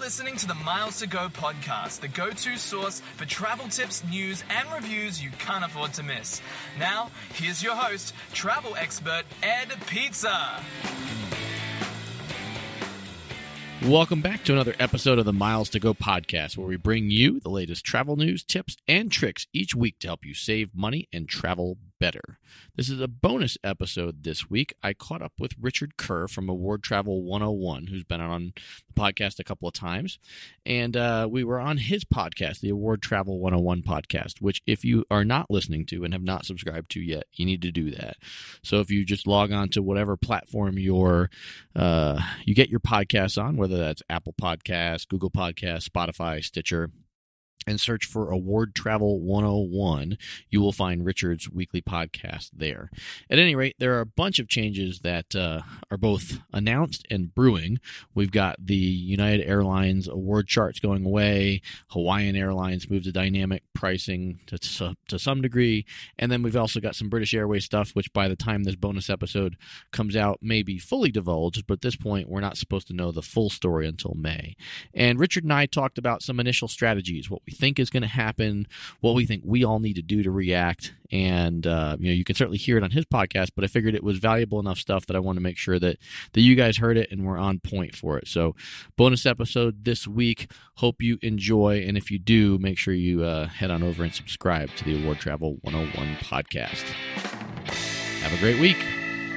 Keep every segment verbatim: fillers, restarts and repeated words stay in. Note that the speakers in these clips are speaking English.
listening to the Miles to Go podcast, the go-to source for travel tips, news, and reviews you can't afford to miss. Now, here's your host, travel expert Ed Pizza. Welcome back to another episode of the Miles to Go podcast, where we bring you the latest travel news, tips, and tricks each week to help you save money and travel better. This is a bonus episode this week. I caught up with Richard Kerr from Award Travel one oh one, who's been on the podcast a couple of times, and uh, we were on his podcast, the Award Travel one oh one podcast, which if you are not listening to and have not subscribed to yet, you need to do that. So if you just log on to whatever platform you're, uh, you get your podcasts on, whether that's Apple Podcasts, Google Podcasts, Spotify, Stitcher, and search for Award Travel one oh one, you will find Richard's weekly podcast there. At any rate, there are a bunch of changes that uh, are both announced and brewing. We've got the United Airlines award charts going away. Hawaiian Airlines moved to dynamic pricing to, to, to some degree. And then we've also got some British Airways stuff, which by the time this bonus episode comes out may be fully divulged. But at this point, we're not supposed to know the full story until May. And Richard and I talked about some initial strategies, what we think is going to happen, what we think we all need to do to react. And uh, you know, you can certainly hear it on his podcast, but I figured it was valuable enough stuff that I want to make sure that that you guys heard it and we're on point for it. So bonus episode this week. Hope you enjoy, and if you do, make sure you uh, head on over and subscribe to the Award Travel one oh one podcast. Have a great week.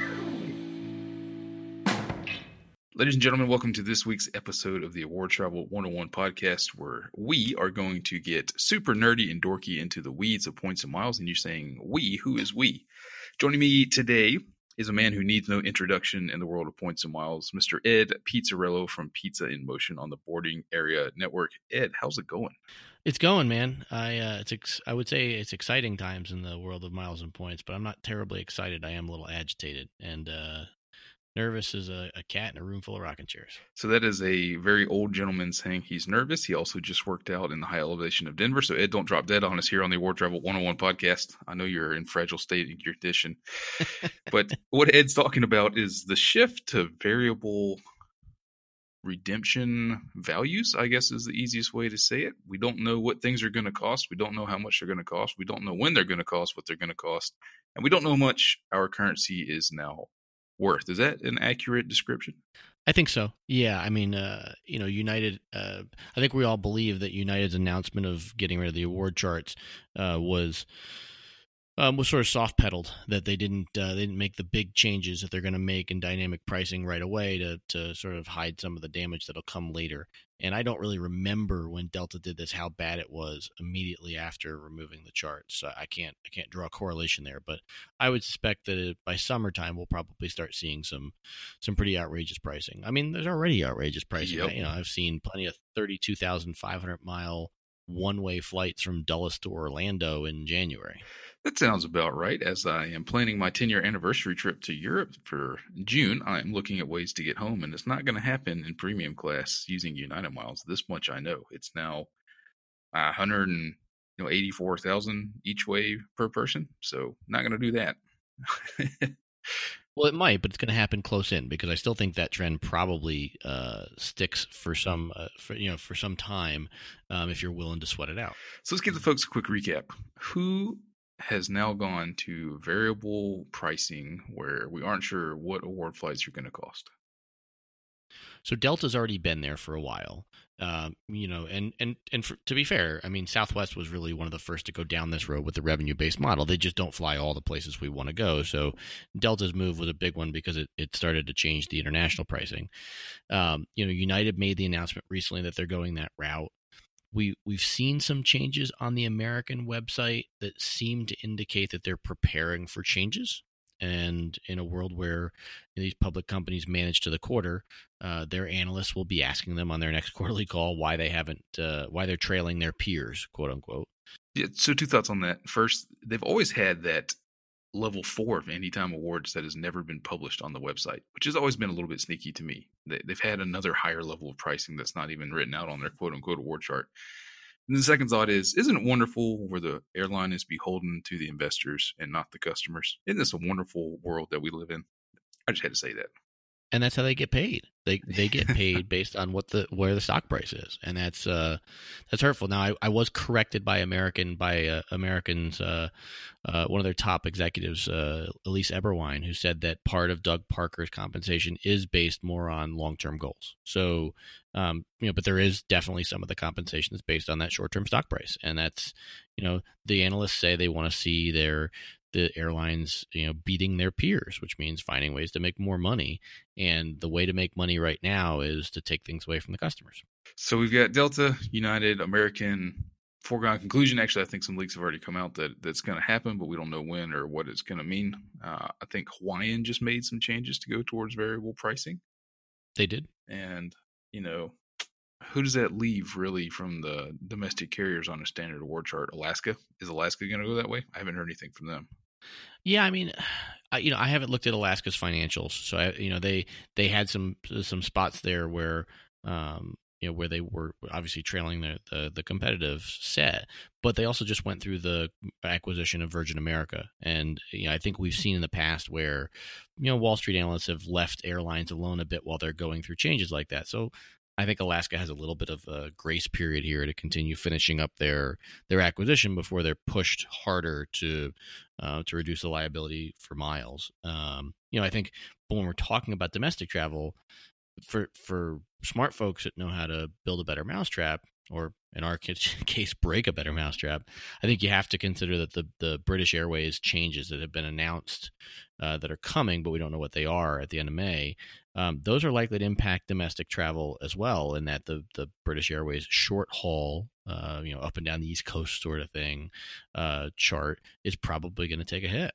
Ladies and gentlemen, welcome to this week's episode of the Award Travel one oh one podcast, where we are going to get super nerdy and dorky into the weeds of points and miles. And you're saying, we? Who is we? Joining me today is a man who needs no introduction in the world of points and miles, Mister Ed Pizzarello from Pizza in Motion on the Boarding Area Network. Ed, how's it going? It's going, man. I uh, it's ex- I would say it's exciting times in the world of miles and points, but I'm not terribly excited. I am a little agitated and uh nervous as a, a cat in a room full of rocking chairs. So that is a very old gentleman saying he's nervous. He also just worked out in the high elevation of Denver. So Ed, don't drop dead on us here on the Award Travel one oh one podcast. I know you're in fragile state in your condition. But what Ed's talking about is the shift to variable redemption values, I guess is the easiest way to say it. We don't know what things are going to cost. We don't know how much they're going to cost. We don't know when they're going to cost, what they're going to cost. And we don't know how much our currency is now worth. Is that an accurate description? I think so. Yeah. I mean, uh, you know, United, uh, I think we all believe that United's announcement of getting rid of the award charts uh, was um, was sort of soft pedaled, that they didn't uh, they didn't make the big changes that they're going to make in dynamic pricing right away to to sort of hide some of the damage that'll come later. And I don't really remember when Delta did this, how bad it was immediately after removing the charts. So I can't I can't draw a correlation there, but I would suspect that it, by summertime we'll probably start seeing some some pretty outrageous pricing. I mean, there's already outrageous pricing. Yep. I, you know, I've seen plenty of thirty-two thousand five hundred mile one-way flights from Dulles to Orlando in January. That sounds about right. As I am planning my ten-year anniversary trip to Europe for June, I am looking at ways to get home, and it's not going to happen in premium class using United Miles. This much I know. It's now one hundred eighty-four thousand each way per person, so not going to do that. Well, it might, but it's going to happen close in, because I still think that trend probably uh, sticks for some, uh, for you know, for some time um, if you're willing to sweat it out. So let's give the folks a quick recap. Who has now gone to variable pricing where we aren't sure what award flights are going to cost? So Delta's already been there for a while, um, you know, and and and for, to be fair, I mean, Southwest was really one of the first to go down this road with the revenue-based model. They just don't fly all the places we want to go. So Delta's move was a big one because it, it started to change the international pricing. Um, you know, United made the announcement recently that they're going that route. We, we've seen some changes on the American website that seem to indicate that they're preparing for changes. And in a world where these public companies manage to the quarter, uh, their analysts will be asking them on their next quarterly call why they haven't, uh, why they're trailing their peers, quote unquote. Yeah, so two thoughts on that. First, they've always had that level four of Anytime Awards that has never been published on the website, which has always been a little bit sneaky to me. They, they've had another higher level of pricing that's not even written out on their quote unquote award chart. And the second thought is, isn't it wonderful where the airline is beholden to the investors and not the customers? Isn't this a wonderful world that we live in? I just had to say that. and that's how they get paid. They they get paid based on what the where the stock price is, and that's uh, that's hurtful. Now, I, I was corrected by American by uh, Americans, uh, uh, one of their top executives, uh, Elise Eberwein, who said that part of Doug Parker's compensation is based more on long term goals. So, um, you know, but there is definitely some of the compensation that's based on that short term stock price, and that's, you know, the analysts say they want to see their the airlines, you know, beating their peers, which means finding ways to make more money. And the way to make money right now is to take things away from the customers. So we've got Delta, United, American. Foregone conclusion. Actually, I think some leaks have already come out that that's going to happen, but we don't know when or what it's going to mean. Uh, I think Hawaiian just made some changes to go towards variable pricing. They did. And, you know, who does that leave really from the domestic carriers on a standard award chart? Alaska? Is Alaska going to go that way? I haven't heard anything from them. Yeah, I mean, I, you know, I haven't looked at Alaska's financials, so I, you know, they they had some some spots there where, um, you know, where they were obviously trailing the, the the competitive set, but they also just went through the acquisition of Virgin America, and you know, I think we've seen in the past where, you know, Wall Street analysts have left airlines alone a bit while they're going through changes like that. So I think Alaska has a little bit of a grace period here to continue finishing up their their acquisition before they're pushed harder to uh, to reduce the liability for miles. Um, you know, I think when we're talking about domestic travel, for for smart folks that know how to build a better mousetrap, or in our case, break a better mousetrap, I think you have to consider that the the British Airways changes that have been announced uh, that are coming, but we don't know what they are at the end of May. Um, those are likely to impact domestic travel as well, in that the, the British Airways short haul, uh, you know, up and down the East Coast sort of thing, uh, chart is probably going to take a hit.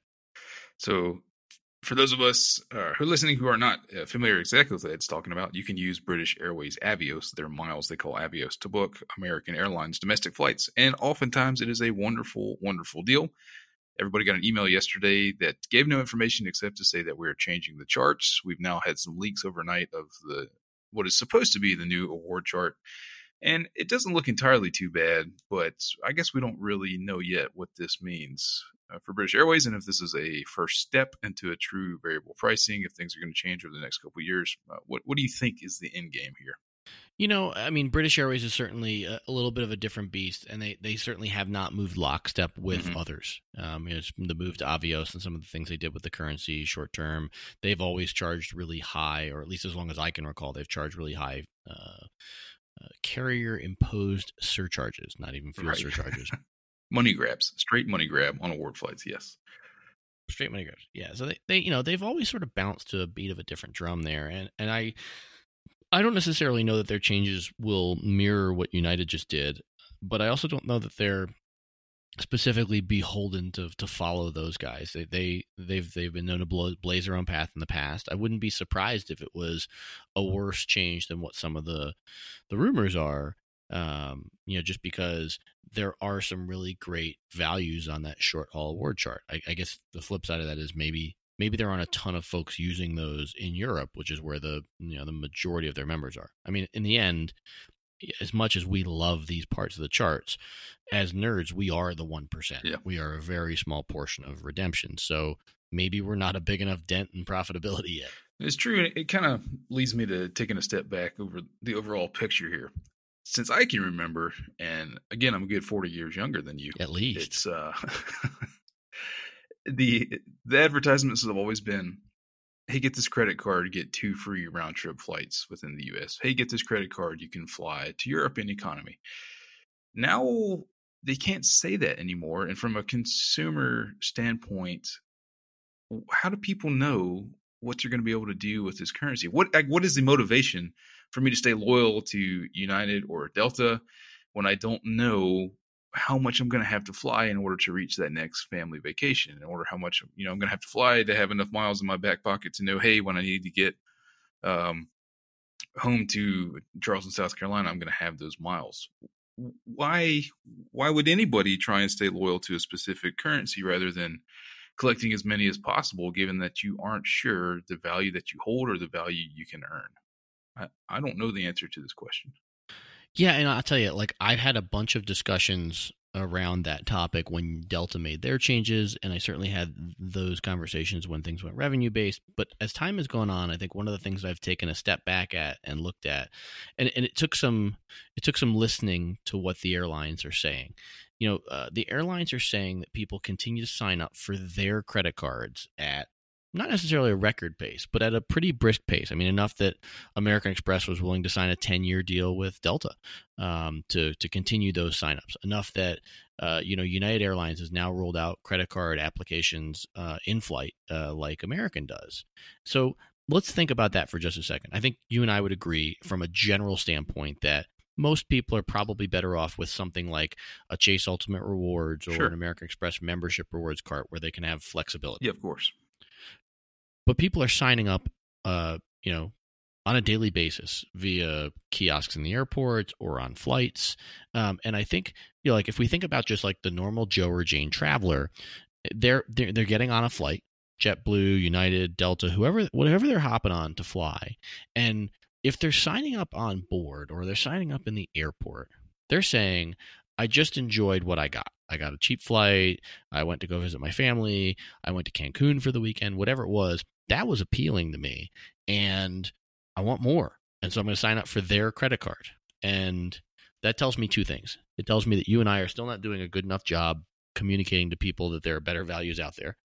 So for those of us uh, who are listening who are not uh, familiar exactly with what it's talking about, you can use British Airways Avios, their miles they call Avios, to book American Airlines domestic flights. And oftentimes it is a wonderful, wonderful deal. Everybody got an email yesterday that gave no information except to say that we're changing the charts. We've now had some leaks overnight of the what is supposed to be the new award chart. And it doesn't look entirely too bad, but I guess we don't really know yet what this means uh, for British Airways, and if this is a first step into a true variable pricing, if things are going to change over the next couple of years. Uh, what, what do you think is the end game here? You know, I mean, British Airways is certainly a, a little bit of a different beast, and they, they certainly have not moved lockstep with mm-hmm. others. Um, you know, the move to Avios and some of the things they did with the currency short term, they've always charged really high, or at least as long as I can recall, they've charged really high uh, uh, carrier-imposed surcharges, not even fuel right. surcharges. Money grabs, straight money grab on award flights, yes. Straight money grabs, yeah. So they, they, you know, they've always sort of bounced to a beat of a different drum there, and and I. I don't necessarily know that their changes will mirror what United just did, but I also don't know that they're specifically beholden to to follow those guys. They they they've they've been known to blow, blaze their own path in the past. I wouldn't be surprised if it was a worse change than what some of the the rumors are. Um, you know, just because there are some really great values on that short haul award chart. I, I guess the flip side of that is maybe. Maybe there aren't a ton of folks using those in Europe, which is where the you know the majority of their members are. I mean, in the end, as much as we love these parts of the charts, as nerds, we are the one percent. Yeah. We are a very small portion of redemption. So maybe we're not a big enough dent in profitability yet. It's true. It kind of leads me to taking a step back over the overall picture here. Since I can remember, and again, I'm a good forty years younger than you. At least. It's... Uh, The the advertisements have always been, hey, get this credit card, get two free round trip flights within the U S. Hey, get this credit card, you can fly to Europe in economy. Now they can't say that anymore. And from a consumer standpoint, how do people know what you're going to be able to do with this currency? What what is the motivation for me to stay loyal to United or Delta when I don't know how much I'm going to have to fly in order to reach that next family vacation, in order how much, you know, I'm going to have to fly to have enough miles in my back pocket to know, hey, when I need to get um, home to Charleston, South Carolina, I'm going to have those miles. Why, why would anybody try and stay loyal to a specific currency rather than collecting as many as possible, given that you aren't sure the value that you hold or the value you can earn? I, I don't know the answer to this question. Yeah, and I'll tell you, like, I've had a bunch of discussions around that topic when Delta made their changes, and I certainly had those conversations when things went revenue-based. But as time has gone on, I think one of the things I've taken a step back at and looked at, and, and it took some it took some listening to what the airlines are saying. You know, uh, the airlines are saying that people continue to sign up for their credit cards at not necessarily a record pace, but at a pretty brisk pace. I mean, enough that American Express was willing to sign a ten-year deal with Delta um, to to continue those signups. Enough that uh, you know United Airlines has now rolled out credit card applications uh, in flight uh, like American does. So let's think about that for just a second. I think you and I would agree from a general standpoint that most people are probably better off with something like a Chase Ultimate Rewards or Sure. an American Express membership rewards card where they can have flexibility. Yeah, of course. But people are signing up, uh, you know, on a daily basis via kiosks in the airport or on flights. Um, and I think, you know, like if we think about just like the normal Joe or Jane traveler, they're they're, they're getting on a flight, JetBlue, United, Delta, whoever, whatever they're hopping on to fly. And if they're signing up on board or they're signing up in the airport, they're saying, I just enjoyed what I got. I got a cheap flight. I went to go visit my family. I went to Cancun for the weekend, whatever it was. That was appealing to me, and I want more. And so I'm going to sign up for their credit card. And that tells me two things. It tells me that you and I are still not doing a good enough job communicating to people that there are better values out there.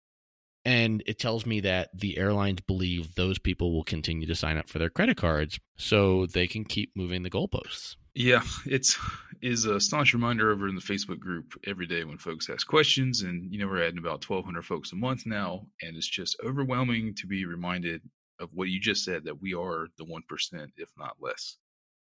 And it tells me that the airlines believe those people will continue to sign up for their credit cards so they can keep moving the goalposts. Yeah, it's is a staunch reminder over in the Facebook group every day when folks ask questions. And, you know, we're adding about twelve hundred folks a month now. And it's just overwhelming to be reminded of what you just said, that we are the one percent, if not less,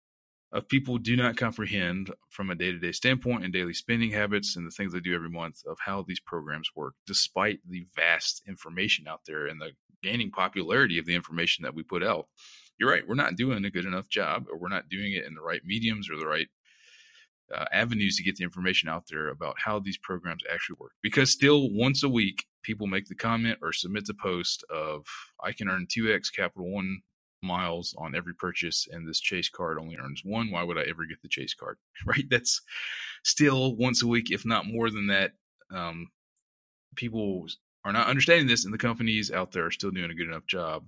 of people who do not comprehend from a day-to-day standpoint and daily spending habits and the things they do every month of how these programs work, despite the vast information out there and the gaining popularity of the information that we put out. You're right. We're not doing a good enough job, or we're not doing it in the right mediums or the right uh, avenues to get the information out there about how these programs actually work. Because still, once a week, people make the comment or submit the post of, I can earn two X Capital One miles on every purchase, and this Chase card only earns one. Why would I ever get the Chase card? Right? That's still once a week, if not more than that. Um, people are not understanding this, and the companies out there are still doing a good enough job.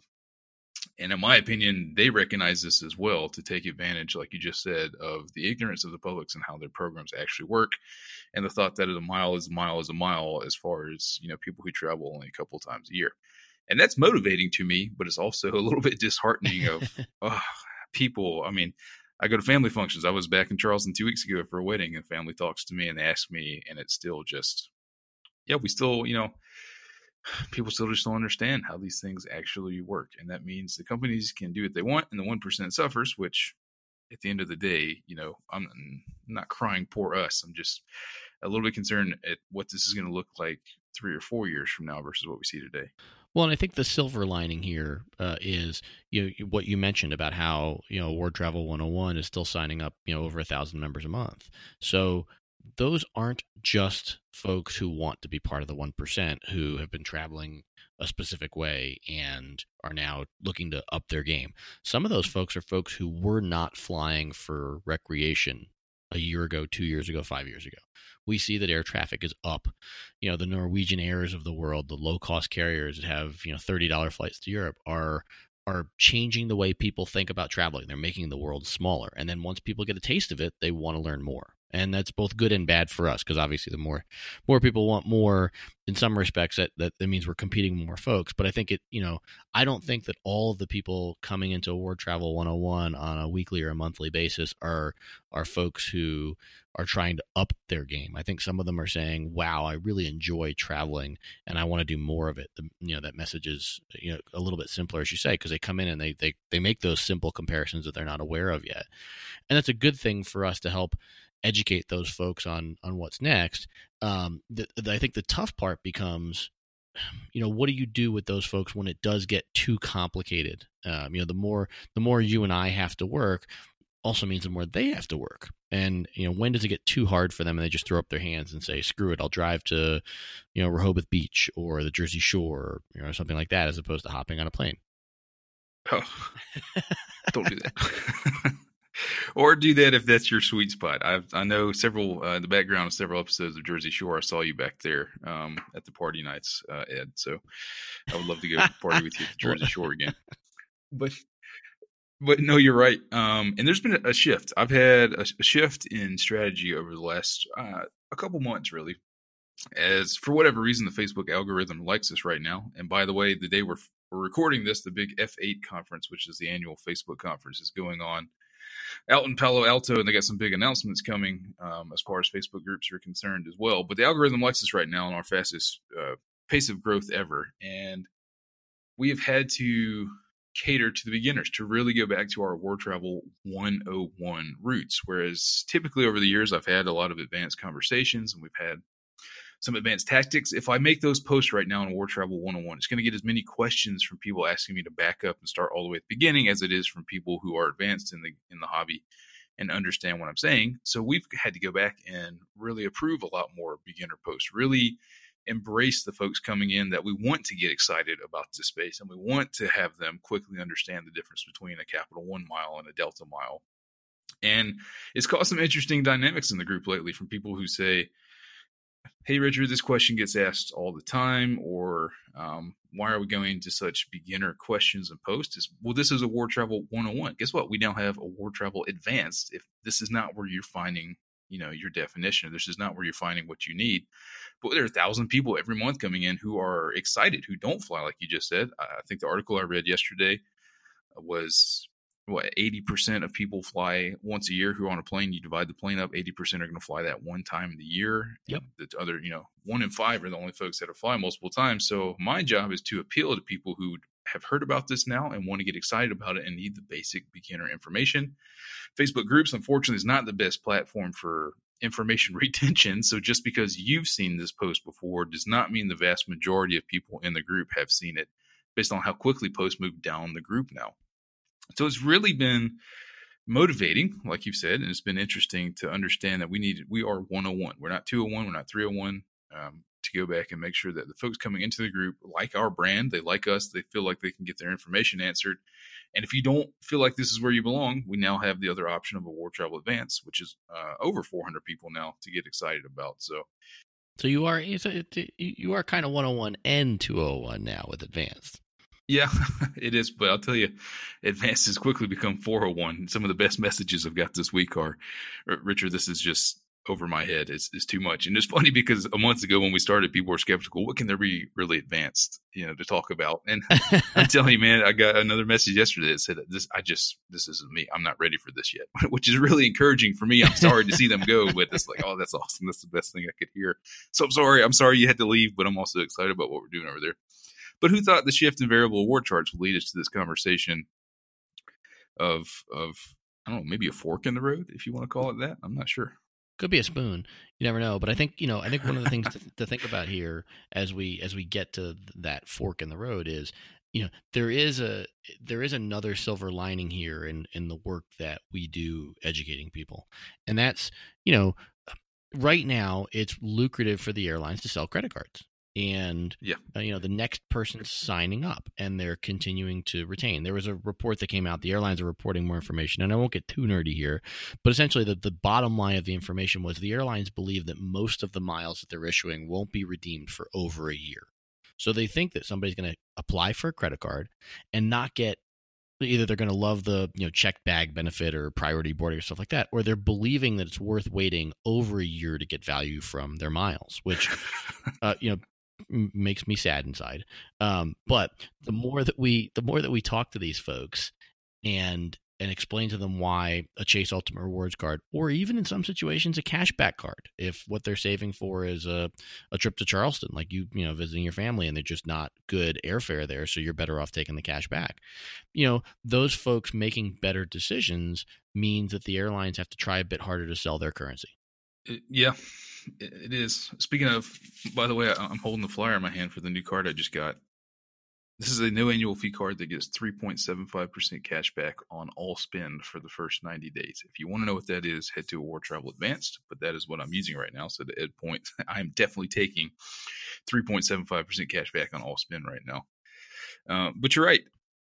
And in my opinion, they recognize this as well to take advantage, like you just said, of the ignorance of the publics and how their programs actually work. And the thought that a mile is a mile is a mile as far as, you know, people who travel only a couple of times a year. And that's motivating to me, but it's also a little bit disheartening of oh, people. I mean, I go to family functions. I was back in Charleston two weeks ago for a wedding, and family talks to me and they ask me, and it's still just, yeah, we still, you know, people still just don't understand how these things actually work. And that means the companies can do what they want and the one percent suffers, which at the end of the day, you know, I'm not crying poor us. I'm just a little bit concerned at what this is going to look like three or four years from now versus what we see today. Well, and I think the silver lining here uh, is, you know, what you mentioned about how, you know, Award Travel one oh one is still signing up, you know, over a thousand members a month. So those aren't just folks who want to be part of the one percent who have been traveling a specific way and are now looking to up their game. Some of those folks are folks who were not flying for recreation a year ago, two years ago, five years ago. We see that air traffic is up. You know, the Norwegian Airs of the world, the low-cost carriers that have, you know, thirty dollars flights to Europe are are changing the way people think about traveling. They're making the world smaller. And then once people get a taste of it, they want to learn more. And that's both good and bad for us, because obviously the more more people want more, in some respects, that, that, that means we're competing with more folks. But I think it, you know, I don't think that all of the people coming into Award Travel one oh one on a weekly or a monthly basis are are folks who are trying to up their game. I think some of them are saying, wow, I really enjoy traveling and I want to do more of it. The, you know, that message is, you know, a little bit simpler, as you say, because they come in and they, they, they make those simple comparisons that they're not aware of yet. And that's a good thing for us to help educate those folks on, on what's next. Um, the, the, I think the tough part becomes, you know, what do you do with those folks when it does get too complicated? Um, you know, the more, the more you and I have to work also means the more they have to work. And, you know, when does it get too hard for them and they just throw up their hands and say, screw it, I'll drive to, you know, Rehoboth Beach or the Jersey Shore, or, you know, something like that, as opposed to hopping on a plane. Oh, don't do that. Or do that if that's your sweet spot. I I know several uh, in the background of several episodes of Jersey Shore. I saw you back there um, at the party nights, uh, Ed. So I would love to go party with you at the Jersey Shore again. But but no, you're right. Um, and there's been a shift. I've had a, a shift in strategy over the last uh, a couple months, really. As for whatever reason, the Facebook algorithm likes us right now. And by the way, the day we're we're recording this, the big F eight conference, which is the annual Facebook conference, is going on out in Palo Alto, and they got some big announcements coming um, as far as Facebook groups are concerned as well. But the algorithm likes us right now on our fastest uh, pace of growth ever. And we have had to cater to the beginners to really go back to our Award Travel one oh one roots. Whereas typically over the years, I've had a lot of advanced conversations and we've had some advanced tactics. If I make those posts right now on Award Travel one oh one, it's going to get as many questions from people asking me to back up and start all the way at the beginning as it is from people who are advanced in the in the hobby and understand what I'm saying. So we've had to go back and really approve a lot more beginner posts, really embrace the folks coming in that we want to get excited about this space, and we want to have them quickly understand the difference between a Capital One mile and a Delta mile. And it's caused some interesting dynamics in the group lately from people who say, hey, Richard, this question gets asked all the time, or um, why are we going into such beginner questions and posts? Is, well, this is Award Travel one oh one. Guess what? We now have Award Travel Advanced. If this is not where you're finding, you know, your definition, this is not where you're finding what you need. But there are a thousand people every month coming in who are excited, who don't fly, like you just said. I think the article I read yesterday was, what, eighty percent of people fly once a year who are on a plane. You divide the plane up, eighty percent are going to fly that one time in the year. Yep. The other, you know, one in five are the only folks that have fly multiple times. So my job is to appeal to people who have heard about this now and want to get excited about it and need the basic beginner information. Facebook groups, unfortunately, is not the best platform for information retention. So just because you've seen this post before does not mean the vast majority of people in the group have seen it, based on how quickly posts move down the group now. So it's really been motivating, like you've said, and it's been interesting to understand that we need we are one oh one. We're not two oh one. We're not three oh one. Um, to go back and make sure that the folks coming into the group like our brand, they like us, they feel like they can get their information answered. And if you don't feel like this is where you belong, we now have the other option of Award Travel Advanced, which is uh, over four hundred people now to get excited about. So, so you are you are kind of one oh one and two oh one now with Advanced. Yeah, it is. But I'll tell you, Advanced has quickly become four oh one. Some of the best messages I've got this week are, Richard, this is just over my head. It's, it's too much. And it's funny because a month ago when we started, people were skeptical. What can there be really advanced, you know, to talk about? And I'm telling you, man, I got another message yesterday that said, this, I just, this isn't me. I'm not ready for this yet, which is really encouraging for me. I'm sorry to see them go, but it's like, oh, that's awesome. That's the best thing I could hear. So I'm sorry. I'm sorry you had to leave, but I'm also excited about what we're doing over there. But who thought the shift in variable award charts would lead us to this conversation of, of I don't know, maybe a fork in the road, if you want to call it that? I'm not sure. Could be a spoon. You never know. But I think, you know, I think one of the things to, to think about here as we as we get to that fork in the road is, you know, there is a there is another silver lining here in in the work that we do educating people. And that's, you know, right now it's lucrative for the airlines to sell credit cards. And, yeah. uh, you know, the next person's signing up and they're continuing to retain. There was a report that came out. The airlines are reporting more information, and I won't get too nerdy here, but essentially the, the bottom line of the information was the airlines believe that most of the miles that they're issuing won't be redeemed for over a year. So they think that somebody's going to apply for a credit card and not get either they're going to love the, you know, checked bag benefit or priority boarding or stuff like that, or they're believing that it's worth waiting over a year to get value from their miles, which, uh, you know, makes me sad inside. Um, but the more that we, the more that we talk to these folks and, and explain to them why a Chase Ultimate Rewards card, or even in some situations, a cashback card, if what they're saving for is a, a trip to Charleston, like you, you know, visiting your family and they're just not good airfare there. So you're better off taking the cash back. You know, those folks making better decisions means that the airlines have to try a bit harder to sell their currency. Yeah, it is. Speaking of, by the way, I'm holding the flyer in my hand for the new card I just got. This is a no annual fee card that gets three point seven five percent cash back on all spend for the first ninety days. If you want to know what that is, head to Award Travel Advanced, but that is what I'm using right now. So to Ed point, I'm definitely taking three point seven five percent cash back on all spend right now. Uh, but you're right.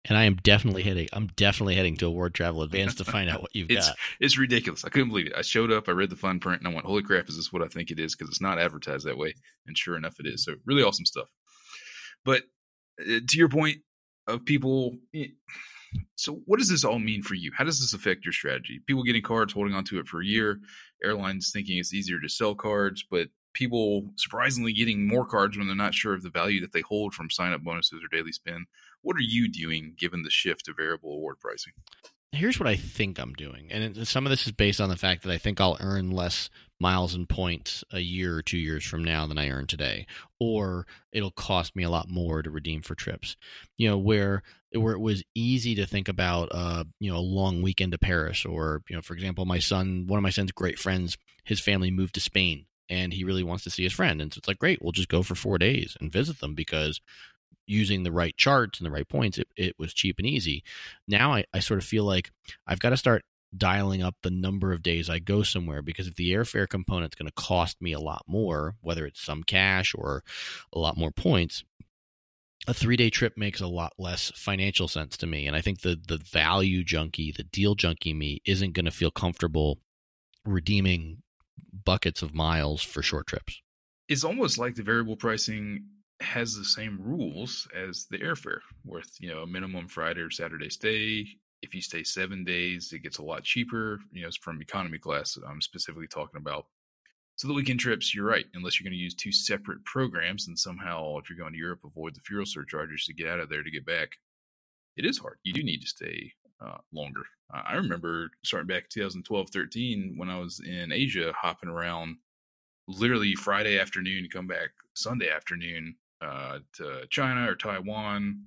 And I am definitely heading. I'm definitely heading to Award Travel Advance to find out what you've it's, got. It's ridiculous. I couldn't believe it. I showed up, I read the fine print, and I went, "Holy crap! Is this what I think it is?" Because it's not advertised that way, and sure enough, it is. So really awesome stuff. But uh, to your point of people, so what does this all mean for you? How does this affect your strategy? People getting cards, holding onto it for a year. Airlines thinking it's easier to sell cards, but people surprisingly getting more cards when they're not sure of the value that they hold from sign-up bonuses or daily spend. What are you doing given the shift to variable award pricing? Here's what I think I'm doing. And it, some of this is based on the fact that I think I'll earn less miles and points a year or two years from now than I earn today. Or it'll cost me a lot more to redeem for trips. You know, where where it was easy to think about, uh, you know, a long weekend to Paris. Or, you know, for example, my son, one of my son's great friends, his family moved to Spain. And he really wants to see his friend. And so it's like, great, we'll just go for four days and visit them because using the right charts and the right points, it, it was cheap and easy. Now I, I sort of feel like I've got to start dialing up the number of days I go somewhere, because if the airfare component's going to cost me a lot more, whether it's some cash or a lot more points, a three-day trip makes a lot less financial sense to me. And I think the the value junkie, the deal junkie me isn't going to feel comfortable redeeming buckets of miles for short trips. It's almost like the variable pricing has the same rules as the airfare, with, you know, a minimum Friday or Saturday stay. If you stay seven days, it gets a lot cheaper. You know, it's from economy class that I'm specifically talking about. So the weekend trips, you're right, unless you're going to use two separate programs and somehow, if you're going to Europe, avoid the fuel surcharges to get out of there to get back. It is hard. You do need to stay uh, longer. Uh, I remember starting back in twenty twelve, thirteen when I was in Asia, hopping around literally Friday afternoon, come back Sunday afternoon uh, to China or Taiwan,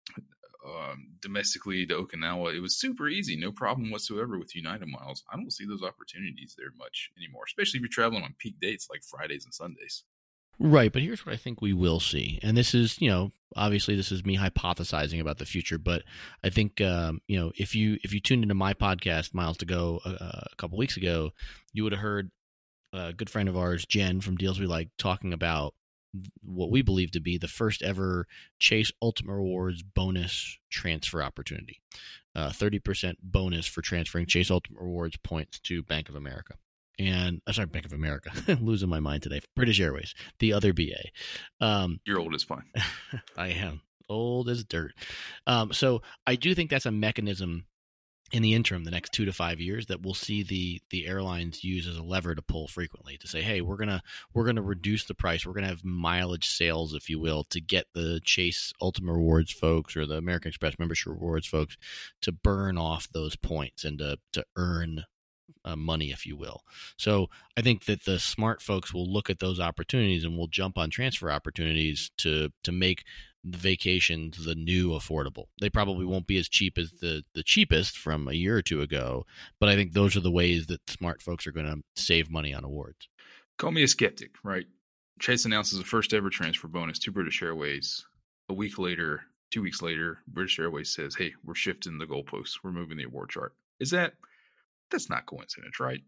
um, domestically to Okinawa. It was super easy, no problem whatsoever with United Miles. I don't see those opportunities there much anymore, especially if you're traveling on peak dates like Fridays and Sundays. Right, but here's what I think we will see. And this is, you know, obviously this is me hypothesizing about the future, but I think, um, you know, if you if you tuned into my podcast, Miles to Go, uh, a couple weeks ago, you would have heard a good friend of ours, Jen from Deals We Like, talking about what we believe to be the first ever Chase Ultimate Rewards bonus transfer opportunity. Uh, thirty percent bonus for transferring Chase Ultimate Rewards points to Bank of America. And I'm sorry, Bank of America. I'm losing my mind today. British Airways, the other B A. Um, You're old as fine. I am old as dirt. Um, so I do think that's a mechanism in the interim, the next two to five years, that we'll see the the airlines use as a lever to pull frequently to say, hey, we're gonna we're gonna reduce the price. We're gonna have mileage sales, if you will, to get the Chase Ultimate Rewards folks or the American Express Membership Rewards folks to burn off those points and to to earn Uh, money, if you will. So I think that the smart folks will look at those opportunities and will jump on transfer opportunities to to make the vacations the new affordable. They probably won't be as cheap as the the cheapest from a year or two ago, but I think those are the ways that smart folks are going to save money on awards. Call me a skeptic, right? Chase announces a first ever transfer bonus to British Airways. A week later, two weeks later, British Airways says, hey, we're shifting the goalposts. We're moving the award chart. Is that That's not coincidence, right?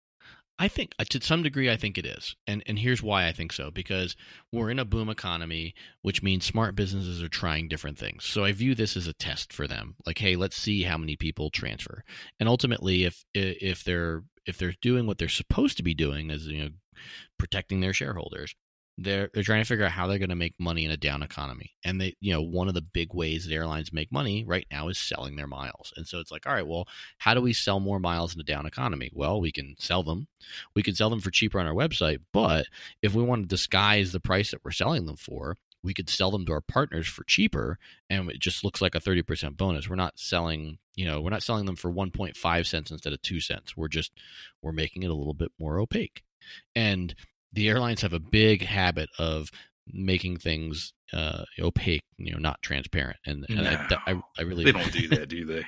I think, to some degree, I think it is. And and here's why I think so. Because we're in a boom economy, which means smart businesses are trying different things. So I view this as a test for them. Like, hey, let's see how many people transfer. And ultimately, if if they're if they're doing what they're supposed to be doing, as, you know, protecting their shareholders, They're they're trying to figure out how they're going to make money in a down economy. And they, you know, one of the big ways that airlines make money right now is selling their miles. And so it's like, all right, well, how do we sell more miles in a down economy? Well, we can sell them. We can sell them for cheaper on our website. But if we want to disguise the price that we're selling them for, we could sell them to our partners for cheaper, and it just looks like a thirty percent bonus. We're not selling, you know, we're not selling them for one point five cents instead of two cents. We're just, we're making it a little bit more opaque. And the airlines have a big habit of making things uh, opaque, you know, not transparent, and, and no, I, I, I really they don't do that, do they?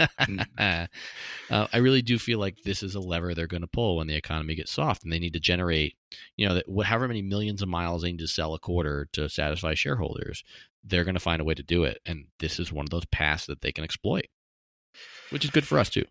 uh, I really do feel like this is a lever they're going to pull when the economy gets soft, and they need to generate, you know, that however many millions of miles they need to sell a quarter to satisfy shareholders. They're going to find a way to do it, and this is one of those paths that they can exploit, which is good for us too.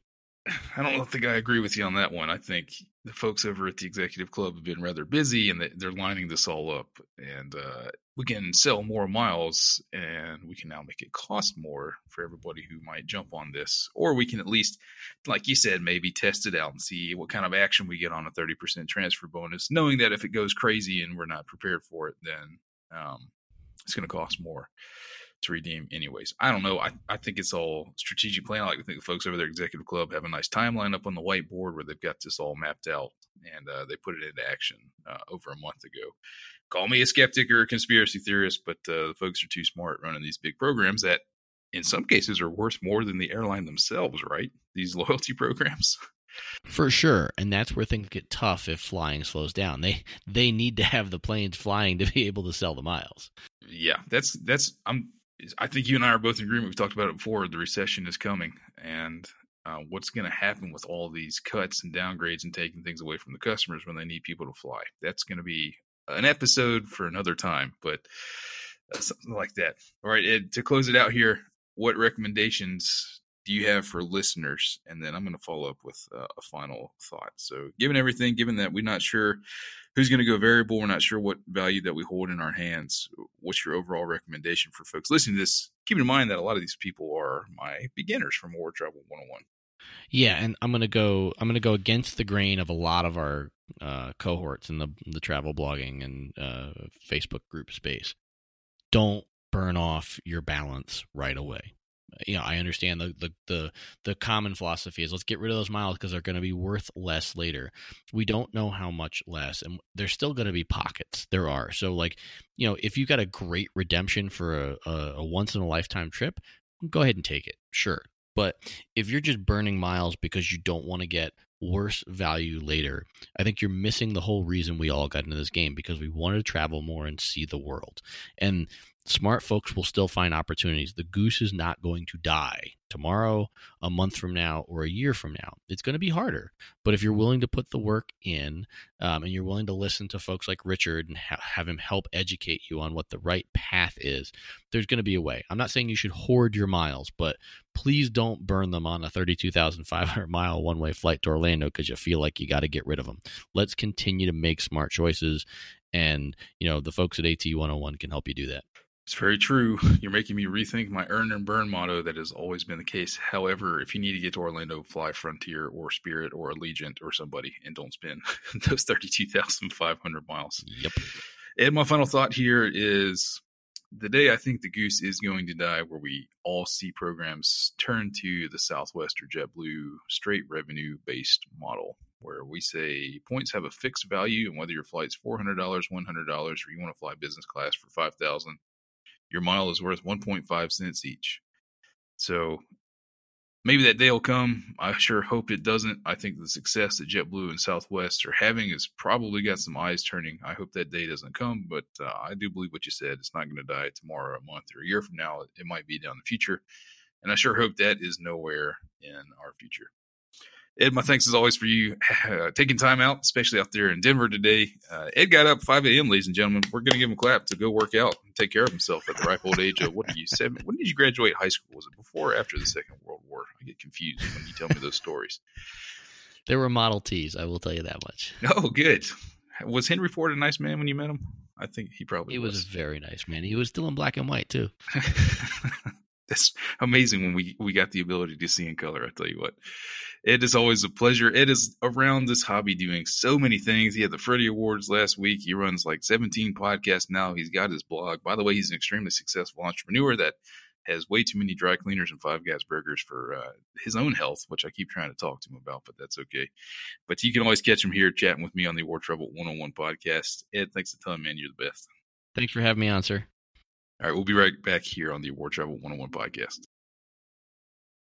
I don't think I agree with you on that one. I think the folks over at the executive club have been rather busy, and they're lining this all up. And uh, we can sell more miles, and we can now make it cost more for everybody who might jump on this. Or we can at least, like you said, maybe test it out and see what kind of action we get on a thirty percent transfer bonus, knowing that if it goes crazy and we're not prepared for it, then um, it's going to cost more to redeem anyways. I don't know. I, I think it's all strategic plan. I like to think the folks over their executive club have a nice timeline up on the whiteboard where they've got this all mapped out, and uh, they put it into action uh, over a month ago. Call me a skeptic or a conspiracy theorist, but uh, the folks are too smart running these big programs that in some cases are worth more than the airline themselves, right? These loyalty programs. For sure. And that's where things get tough if flying slows down. They they need to have the planes flying to be able to sell the miles. Yeah, that's that's I'm I think you and I are both in agreement. We've talked about it before. The recession is coming, and uh, what's going to happen with all these cuts and downgrades and taking things away from the customers when they need people to fly? That's going to be an episode for another time, but uh, something like that. All right, Ed, to close it out here, what recommendations do you have for listeners? And then I'm going to follow up with uh, a final thought. So given everything, given that we're not sure who's going to go variable, we're not sure what value that we hold in our hands, what's your overall recommendation for folks listening to this? Keep in mind that a lot of these people are my beginners from Award Travel one oh one. Yeah, and I'm going to go I'm going to go against the grain of a lot of our uh, cohorts in the the travel blogging and uh, Facebook group space. Don't burn off your balance right away. You know, I understand the, the the the common philosophy is let's get rid of those miles because they're going to be worth less later. We don't know how much less, and there's still going to be pockets. There are. So, like, you know, if you've got a great redemption for a, a, a once in a lifetime trip, go ahead and take it. Sure. But if you're just burning miles because you don't want to get worse value later, I think you're missing the whole reason we all got into this game, because we wanted to travel more and see the world. And smart folks will still find opportunities. The goose is not going to die tomorrow, a month from now, or a year from now. It's going to be harder. But if you're willing to put the work in um, and you're willing to listen to folks like Richard and ha- have him help educate you on what the right path is, there's going to be a way. I'm not saying you should hoard your miles, but please don't burn them on a thirty-two thousand five hundred mile one-way flight to Orlando because you feel like you got to get rid of them. Let's continue to make smart choices. And, you know, the folks at A T one oh one can help you do that. It's very true. You're making me rethink my earn and burn motto that has always been the case. However, if you need to get to Orlando, fly Frontier or Spirit or Allegiant or somebody, and don't spend those thirty-two thousand five hundred miles. Yep. And my final thought here is the day I think the goose is going to die where we all see programs turn to the Southwest or JetBlue straight revenue-based model, where we say points have a fixed value, and whether your flight's four hundred dollars, one hundred dollars, or you want to fly business class for five thousand dollars, your mile is worth one point five cents each. So maybe that day will come. I sure hope it doesn't. I think the success that JetBlue and Southwest are having has probably got some eyes turning. I hope that day doesn't come, but uh, I do believe what you said. It's not going to die tomorrow, a month, or a year from now. It, it might be down the future, and I sure hope that is nowhere in our future. Ed, my thanks as always for you uh, taking time out, especially out there in Denver today. Uh, Ed got up five a.m., ladies and gentlemen. We're going to give him a clap to go work out and take care of himself at the ripe old age of, what are you, seven? When did you graduate high school? Was it before or after the Second World War? I get confused when you tell me those stories. There were Model Ts, I will tell you that much. Oh, good. Was Henry Ford a nice man when you met him? I think he probably he was. He was a very nice man. He was still in black and white, too. That's amazing when we, we got the ability to see in color, I tell you what. Ed is always a pleasure. Ed is around this hobby doing so many things. He had the Freddie Awards last week. He runs like seventeen podcasts now. He's got his blog. By the way, he's an extremely successful entrepreneur that has way too many dry cleaners and Five Guys burgers for uh, his own health, which I keep trying to talk to him about, but that's okay. But you can always catch him here chatting with me on the Award Travel one oh one podcast. Ed, thanks a ton, man. You're the best. Thanks for having me on, sir. All right, we'll be right back here on the Award Travel one oh one podcast.